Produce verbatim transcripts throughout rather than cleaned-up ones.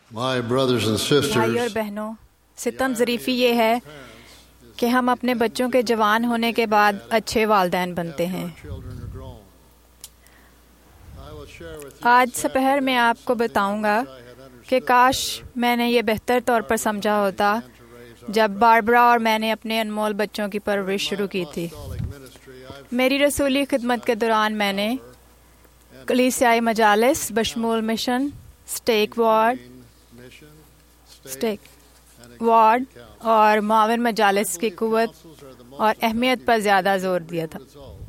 My brothers and sisters, بھائی اور بہنوں، ستم ظریفی یہ ہے کہ ہم اپنے بچوں کے جوان ہونے کے بعد اچھے والدین بنتے ہیں۔ آج سپہر میں آپ کو بتاؤں گا کہ کاش میں نے یہ بہتر طور پر سمجھا ہوتا جب باربرا اور میں نے اپنے انمول بچوں کی پرورش شروع کی تھی۔ میری رسولی خدمت کے دوران میں نے کلیسیائی مجالس بشمول mission, stake ward stake ward اور معاون مجالس کی قوت اور اہمیت پر زیادہ زور دیا تھا۔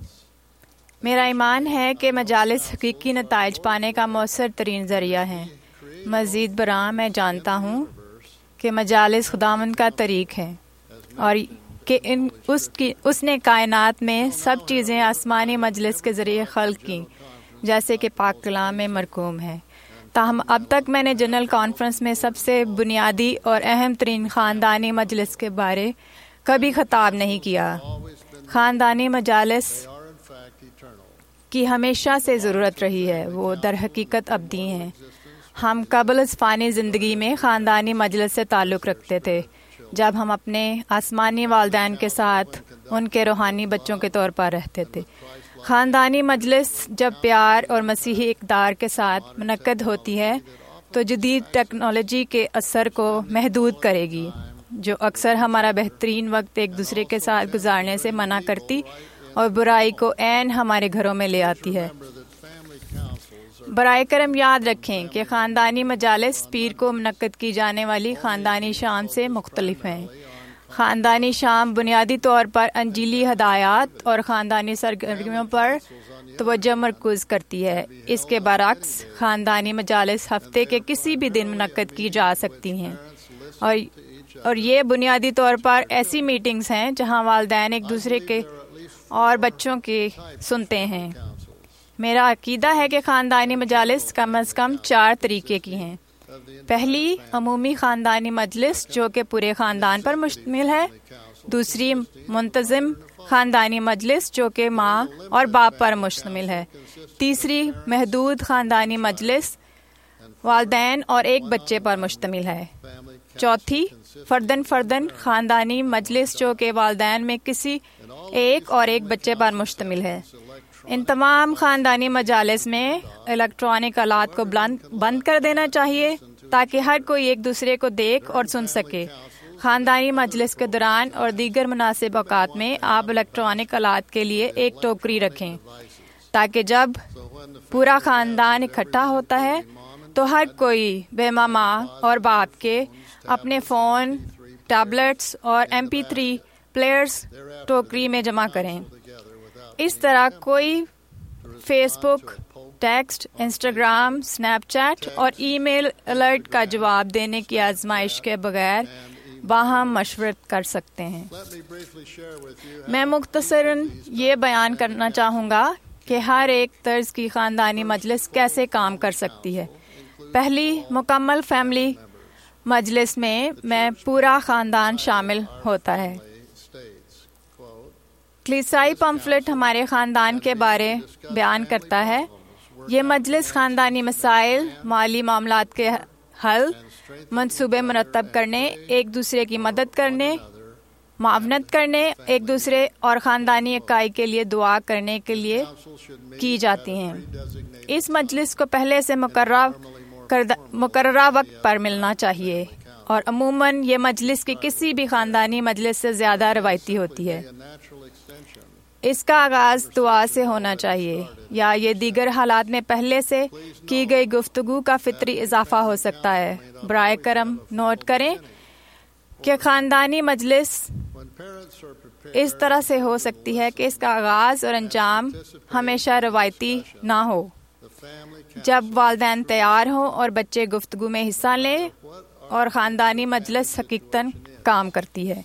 میرا ایمان ہے کہ مجالس حقیقی نتائج پانے کا مؤثر ترین ذریعہ ہیں۔ مزید برآں میں جانتا ہوں کہ مجالس خداوند کا طریق ہے اور کہ ان اس کی اس نے کائنات میں سب چیزیں آسمانی مجلس کے ذریعے خلق کی، جیسے کہ پاک کلام میں مرقوم ہے۔ تاہم اب تک میں نے جنرل کانفرنس میں سب سے بنیادی اور اہم ترین خاندانی مجلس کے بارے کبھی خطاب نہیں کیا۔ خاندانی مجالس کی ہمیشہ سے ضرورت رہی ہے، وہ در حقیقت ابدی ہیں۔ ہم قبل از فانی زندگی میں خاندانی مجلس سے تعلق رکھتے تھے جب ہم اپنے آسمانی والدین کے ساتھ ان کے روحانی بچوں کے طور پر رہتے تھے۔ خاندانی مجلس جب پیار اور مسیحی اقدار کے ساتھ منعقد ہوتی ہے تو جدید ٹیکنالوجی کے اثر کو محدود کرے گی، جو اکثر ہمارا بہترین وقت ایک دوسرے کے ساتھ گزارنے سے منع کرتی اور برائی کو عین ہمارے گھروں میں لے آتی ہے۔ برائے کرم یاد رکھیں کہ خاندانی مجالس پیر کو منعقد کی جانے والی خاندانی شام سے مختلف ہیں۔ خاندانی شام بنیادی طور پر انجیلی ہدایات اور خاندانی سرگرمیوں پر توجہ مرکوز کرتی ہے۔ اس کے برعکس خاندانی مجالس ہفتے کے کسی بھی دن منعقد کی جا سکتی ہیں، اور اور یہ بنیادی طور پر ایسی میٹنگز ہیں جہاں والدین ایک دوسرے کے اور بچوں کے سنتے ہیں۔ میرا عقیدہ ہے کہ خاندانی مجالس کم از کم چار طریقے کی ہیں۔ پہلی، عمومی خاندانی مجلس جو کہ پورے خاندان پر مشتمل ہے۔ دوسری، منتظم خاندانی مجلس جو کہ ماں اور باپ پر مشتمل ہے۔ تیسری، محدود خاندانی مجلس والدین اور ایک بچے پر مشتمل ہے۔ چوتھی، فردن فردن خاندانی مجلس جو کہ والدین میں کسی ایک اور ایک بچے پر مشتمل ہے۔ ان تمام خاندانی مجالس میں الیکٹرانک آلات کو بند کر دینا چاہیے تاکہ ہر کوئی ایک دوسرے کو دیکھ اور سن سکے۔ خاندانی مجلس کے دوران اور دیگر مناسب اوقات میں آپ الیکٹرانک آلات کے لیے ایک ٹوکری رکھیں تاکہ جب پورا خاندان اکٹھا ہوتا ہے تو ہر کوئی بے ماں اور باپ کے اپنے فون، ٹیبلٹس اور ایم پی تھری پلیئرز ٹوکری میں جمع کریں۔ اس طرح کوئی Facebook, text, Instagram, Snapchat اور ای میل الرٹ کا جواب دینے کی آزمائش کے بغیر باہم مشورت کر سکتے ہیں۔ میں مختصراً یہ بیان کرنا چاہوں گا کہ ہر ایک طرز کی خاندانی مجلس کیسے کام کر سکتی ہے۔ پہلی، مکمل فیملی مجلس میں میں پورا خاندان شامل ہوتا ہے۔ کلیسائی پمفلٹ ہمارے خاندان کے بارے بیان کرتا ہے۔ یہ مجلس خاندانی مسائل، مالی معاملات کے حل، منصوبے مرتب کرنے، ایک دوسرے کی مدد کرنے، معاونت کرنے، ایک دوسرے اور خاندانی اکائی کے لیے دعا کرنے کے لیے کی جاتی ہیں۔ اس مجلس کو پہلے سے مقررہ مقررہ وقت پر ملنا چاہیے اور عموماً یہ مجلس کی کسی بھی خاندانی مجلس سے زیادہ روایتی ہوتی ہے۔ اس کا آغاز دعا سے ہونا چاہیے، یا یہ دیگر حالات میں پہلے سے کی گئی گفتگو کا فطری اضافہ ہو سکتا ہے۔ برائے کرم نوٹ کریں کہ خاندانی مجلس اس طرح سے ہو سکتی ہے کہ اس کا آغاز اور انجام ہمیشہ روایتی نہ ہو۔ جب والدین تیار ہوں اور بچے گفتگو میں حصہ لیں اور خاندانی مجلس حقیقتاً کام کرتی ہے۔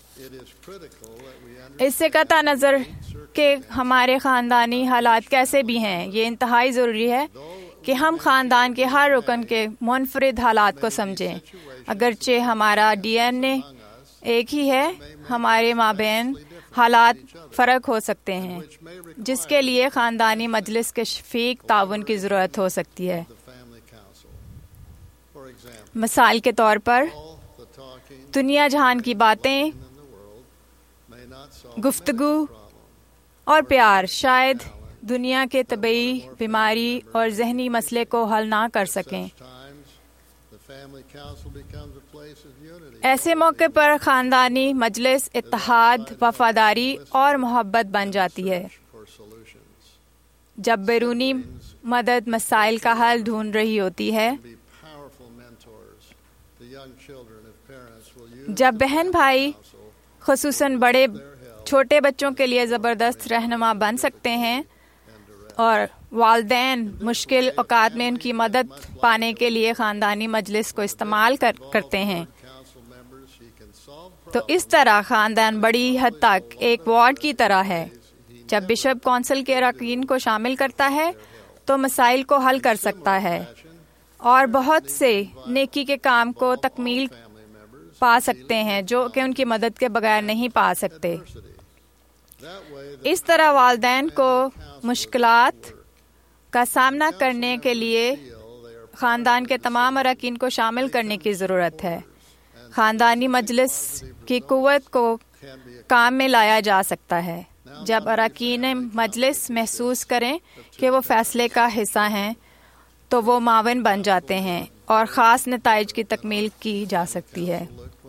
اس سے قطع نظر کہ ہمارے خاندانی حالات کیسے بھی ہیں، یہ انتہائی ضروری ہے کہ ہم خاندان کے ہر رکن کے منفرد حالات کو سمجھیں۔ اگرچہ ہمارا ڈی این اے ایک ہی ہے، ہمارے مابین حالات فرق ہو سکتے ہیں، جس کے لیے خاندانی مجلس کے شفیق تعاون کی ضرورت ہو سکتی ہے۔ مثال کے طور پر دنیا جہان کی باتیں، گفتگو اور پیار شاید دنیا کے طبی بیماری اور ذہنی مسئلے کو حل نہ کر سکیں۔ ایسے موقع پر خاندانی مجلس اتحاد، وفاداری اور محبت بن جاتی ہے۔ جب بیرونی مدد مسائل کا حل ڈھونڈ رہی ہوتی ہے، جب بہن بھائی خصوصاً بڑے چھوٹے بچوں کے لیے زبردست رہنما بن سکتے ہیں، اور والدین مشکل اوقات میں ان کی مدد پانے کے لیے خاندانی مجلس کو استعمال کر کرتے ہیں، تو اس طرح خاندان بڑی حد تک ایک وارڈ کی طرح ہے۔ جب بشپ کونسل کے اراکین کو شامل کرتا ہے تو مسائل کو حل کر سکتا ہے اور بہت سے نیکی کے کام کو تکمیل پا سکتے ہیں جو کہ ان کی مدد کے بغیر نہیں پا سکتے۔ اس طرح والدین کو مشکلات کا سامنا کرنے کے لیے خاندان کے تمام اراکین کو شامل کرنے کی ضرورت ہے۔ خاندانی مجلس کی قوت کو کام میں لایا جا سکتا ہے جب اراکین مجلس محسوس کریں کہ وہ فیصلے کا حصہ ہیں، تو وہ معاون بن جاتے ہیں اور خاص نتائج کی تکمیل کی جا سکتی ہے۔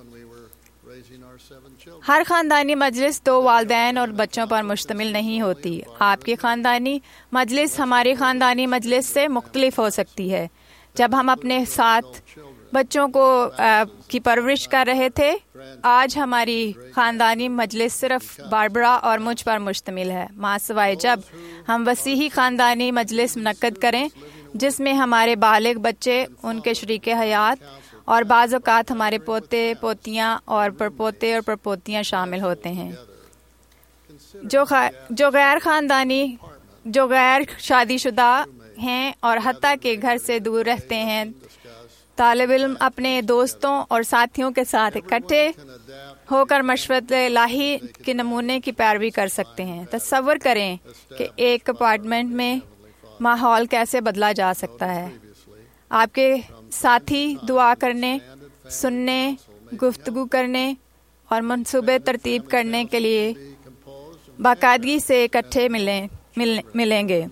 ہر خاندانی مجلس دو والدین اور بچوں پر مشتمل نہیں ہوتی۔ آپ کی خاندانی مجلس ہماری خاندانی مجلس سے مختلف ہو سکتی ہے۔ جب ہم اپنے ساتھ بچوں کو کی پرورش کر رہے تھے، آج ہماری خاندانی مجلس صرف باربرا اور مجھ پر مشتمل ہے، ماں سوائے جب ہم وسیعی خاندانی مجلس منعقد کریں جس میں ہمارے بالغ بچے، ان کے شریک حیات اور بعض اوقات ہمارے پوتے پوتیاں اور پرپوتے اور پرپوتیاں شامل ہوتے ہیں۔ جو خا... جو غیر خاندانی جو غیر شادی شدہ ہیں اور حتیٰ کہ گھر سے دور رہتے ہیں، طالب علم اپنے دوستوں اور ساتھیوں کے ساتھ اکٹھے ہو کر مشورت الہی کے نمونے کی پیروی کر سکتے ہیں۔ تصور کریں کہ ایک اپارٹمنٹ میں ماحول کیسے بدلا جا سکتا ہے۔ آپ کے ساتھی دعا کرنے، سننے، گفتگو کرنے اور منصوبے ترتیب کرنے کے لیے باقاعدگی سے اکٹھے ملیں مل, ملیں گے۔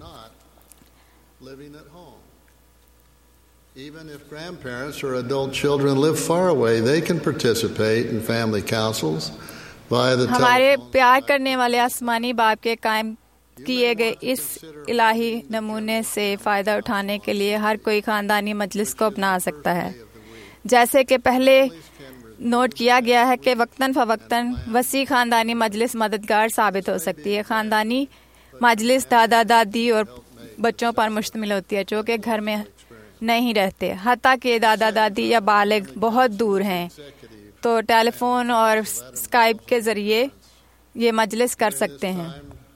Even if grandparents or adult children live far away, they can participate in family councils via the ہمارے پیار کرنے والے آسمانی باپ کے قائم کیے گئے اس الہی نمونے سے فائدہ اٹھانے کے لیے ہر کوئی خاندانی مجلس کو اپنا سکتا ہے۔ جیسے کہ پہلے نوٹ کیا گیا ہے کہ وقتاً فوقتاً وسیع خاندانی مجلس مددگار ثابت ہو سکتی ہے۔ خاندانی مجلس دادا دادی اور بچوں پر مشتمل ہوتی ہے جو کہ گھر میں نہیں رہتے، حتیٰ کہ دادا دادی یا بالغ بہت دور ہیں تو ٹیلی فون اور اسکائپ کے ذریعے یہ مجلس کر سکتے ہیں۔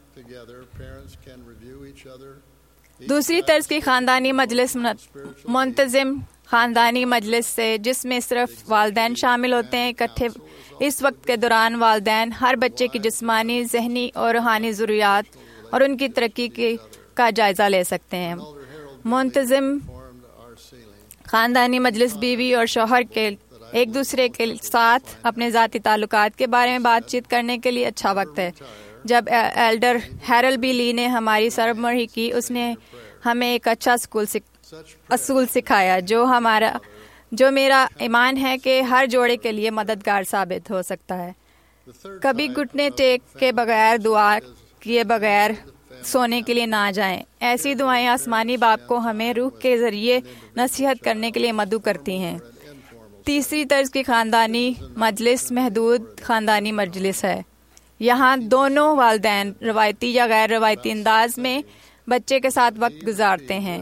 دوسری طرز کی خاندانی مجلس منتظم خاندانی مجلس سے جس میں صرف والدین شامل ہوتے ہیں اکٹھے اس وقت کے دوران والدین ہر بچے کی جسمانی، ذہنی اور روحانی ضروریات اور ان کی ترقی کی کا جائزہ لے سکتے ہیں۔ منتظم خاندانی مجلس بیوی اور شوہر کے ایک دوسرے کے ساتھ اپنے ذاتی تعلقات کے بارے میں بات چیت کرنے کے لیے اچھا وقت ہے۔ جب ایلڈر ہیرل بی لی نے ہماری سربراہی کی، اس نے ہمیں ایک اچھا اسکول سکھ... اصول سکھایا جو ہمارا جو میرا ایمان ہے کہ ہر جوڑے کے لیے مددگار ثابت ہو سکتا ہے۔ کبھی گھٹنے ٹیک کے بغیر، دعا کیے بغیر سونے کے لیے نہ جائیں۔ ایسی دعائیں آسمانی باپ کو ہمیں روح کے ذریعے نصیحت کرنے کے لیے مدعو کرتی ہیں۔ تیسری طرز کی خاندانی مجلس محدود خاندانی مجلس ہے۔ یہاں دونوں والدین روایتی یا غیر روایتی انداز میں بچے کے ساتھ وقت گزارتے ہیں،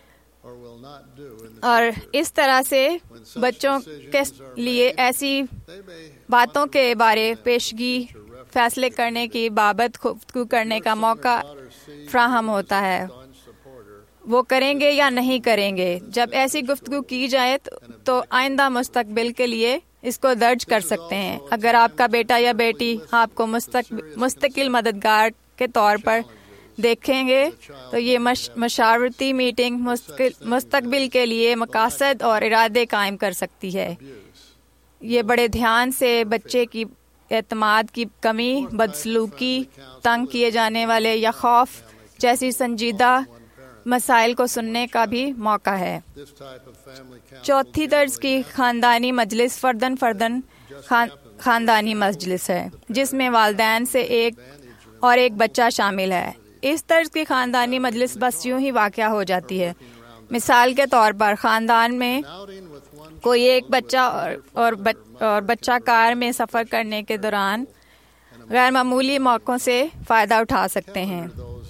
اور اس طرح سے بچوں کے لیے ایسی باتوں کے بارے پیشگی فیصلے کرنے کی بابت گفتگو کرنے کا موقع فراہم ہوتا ہے۔ وہ کریں گے یا نہیں کریں گے۔ جب ایسی گفتگو کی جائے تو آئندہ مستقبل کے لیے اس کو درج کر سکتے ہیں۔ اگر آپ کا بیٹا یا بیٹی آپ کو مستقل مددگار کے طور پر دیکھیں گے تو یہ مش مشاورتی میٹنگ مستقبل کے لیے مقاصد اور ارادے قائم کر سکتی ہے. یہ بڑے دھیان سے بچے کی اعتماد کی کمی، بدسلوکی، تنگ کیے جانے والے یا خوف جیسی سنجیدہ مسائل کو سننے کا بھی موقع ہے. چوتھی طرز کی خاندانی مجلس فردن فردن خان خاندانی مجلس ہے، جس میں والدین سے ایک اور ایک بچہ شامل ہے. اس طرز کی خاندانی مجلس بس یوں ہی واقع ہو جاتی ہے. مثال کے طور پر خاندان میں کوئی ایک بچہ اور اور, بچ, اور بچہ کار میں سفر کرنے کے دوران غیر معمولی موقعوں سے فائدہ اٹھا سکتے ہیں.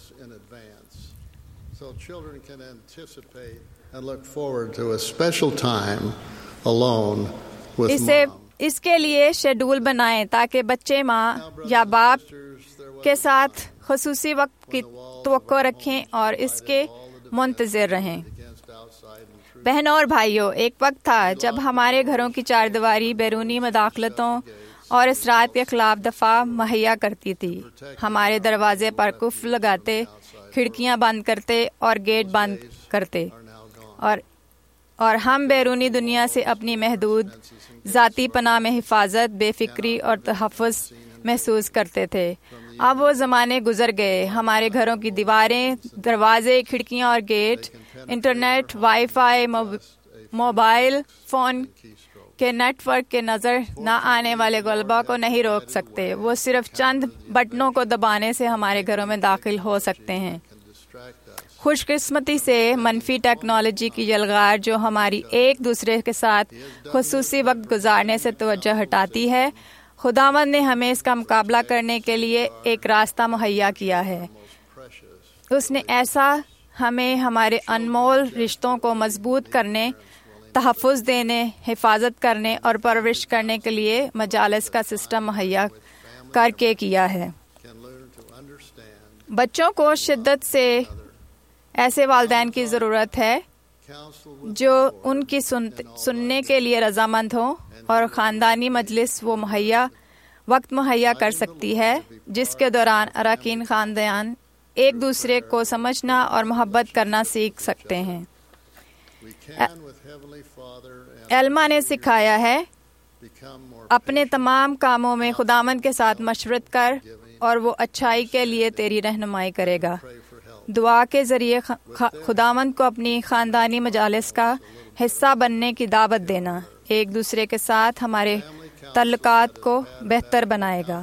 اسے اس کے لیے شیڈول بنائیں تاکہ بچے ماں یا باپ کے ساتھ خصوصی وقت کی توقع رکھیں اور اس کے منتظر رہیں. بہنوں اور بھائیوں، ایک وقت تھا جب ہمارے گھروں کی چار دیواری بیرونی مداخلتوں اور اثرات کے خلاف دفاع مہیا کرتی تھی. ہمارے دروازے پر قفل لگاتے، کھڑکیاں بند کرتے اور گیٹ بند کرتے، اور اور ہم بیرونی دنیا سے اپنی محدود ذاتی پناہ میں حفاظت، بے فکری اور تحفظ محسوس کرتے تھے. اب وہ زمانے گزر گئے. ہمارے گھروں کی دیواریں، دروازے، کھڑکیاں اور gate internet, wifi, mobile phone کے نیٹ ورک کے نظر نہ آنے والے غلبہ کو نہیں روک سکتے. وہ صرف چند بٹنوں کو دبانے سے ہمارے گھروں میں داخل ہو سکتے ہیں. خوش قسمتی سے منفی ٹیکنالوجی کی یلغار جو ہماری ایک دوسرے کے ساتھ خصوصی وقت گزارنے سے توجہ ہٹاتی ہے، خداوند نے ہمیں اس کا مقابلہ کرنے کے لیے ایک راستہ مہیا کیا ہے. اس نے ایسا ہمیں ہمارے انمول رشتوں کو مضبوط کرنے، تحفظ دینے، حفاظت کرنے اور پرورش کرنے کے لیے مجالس کا سسٹم مہیا کر کے کیا ہے. بچوں کو شدت سے ایسے والدین کی ضرورت ہے جو ان کی سن سننے کے لیے رضامند ہوں، اور خاندانی مجلس وہ مہیا وقت مہیا کر سکتی ہے جس کے دوران اراکین خاندان ایک دوسرے کو سمجھنا اور محبت کرنا سیکھ سکتے ہیں. ایلما نے سکھایا ہے، اپنے تمام کاموں میں خداوند کے ساتھ مشورت کر اور وہ اچھائی کے لیے تیری رہنمائی کرے گا. دعا کے ذریعے خداوند کو اپنی خاندانی مجالس کا حصہ بننے کی دعوت دینا ایک دوسرے کے ساتھ ہمارے تعلقات کو بہتر بنائے گا.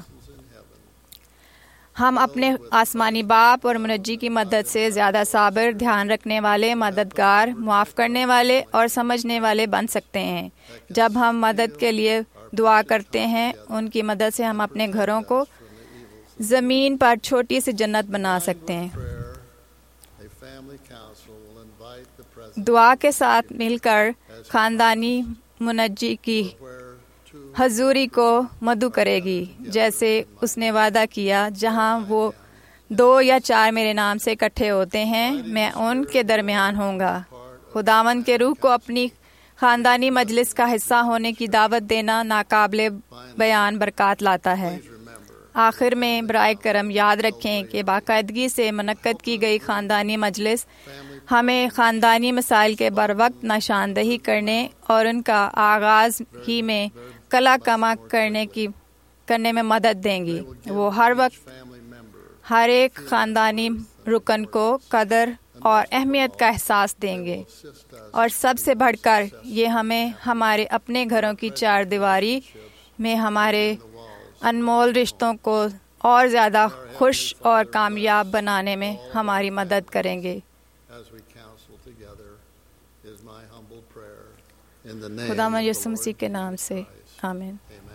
ہم اپنے آسمانی باپ اور منجی کی مدد سے زیادہ صابر، دھیان رکھنے والے، مددگار، معاف کرنے والے اور سمجھنے والے بن سکتے ہیں. جب ہم مدد کے لیے دعا کرتے ہیں، ان کی مدد سے ہم اپنے گھروں کو زمین پر چھوٹی سی جنت بنا سکتے ہیں. دعا کے ساتھ مل کر خاندانی منجی کی حضوری کو مدعو کرے گی، جیسے اس نے وعدہ کیا، جہاں وہ دو یا چار میرے نام سے اکٹھے ہوتے ہیں میں ان کے درمیان ہوں گا. خداوند کے روح کو اپنی خاندانی مجلس کا حصہ ہونے کی دعوت دینا ناقابل بیان برکات لاتا ہے. آخر میں برائے کرم یاد رکھیں کہ باقاعدگی سے منعقد کی گئی خاندانی مجلس ہمیں خاندانی مسائل کے بروقت نشاندہی کرنے اور ان کا آغاز ہی میں کلا کما کرنے کی کرنے میں مدد دیں گی. وہ ہر وقت ہر ایک خاندانی رکن کو قدر اور اہمیت کا احساس دیں گے، اور سب سے بڑھ کر یہ ہمیں ہمارے اپنے گھروں کی چار دیواری میں ہمارے انمول رشتوں کو اور زیادہ خوش اور کامیاب بنانے میں ہماری مدد کریں گے. خدا یسوع مسیح کے نام سے آمین.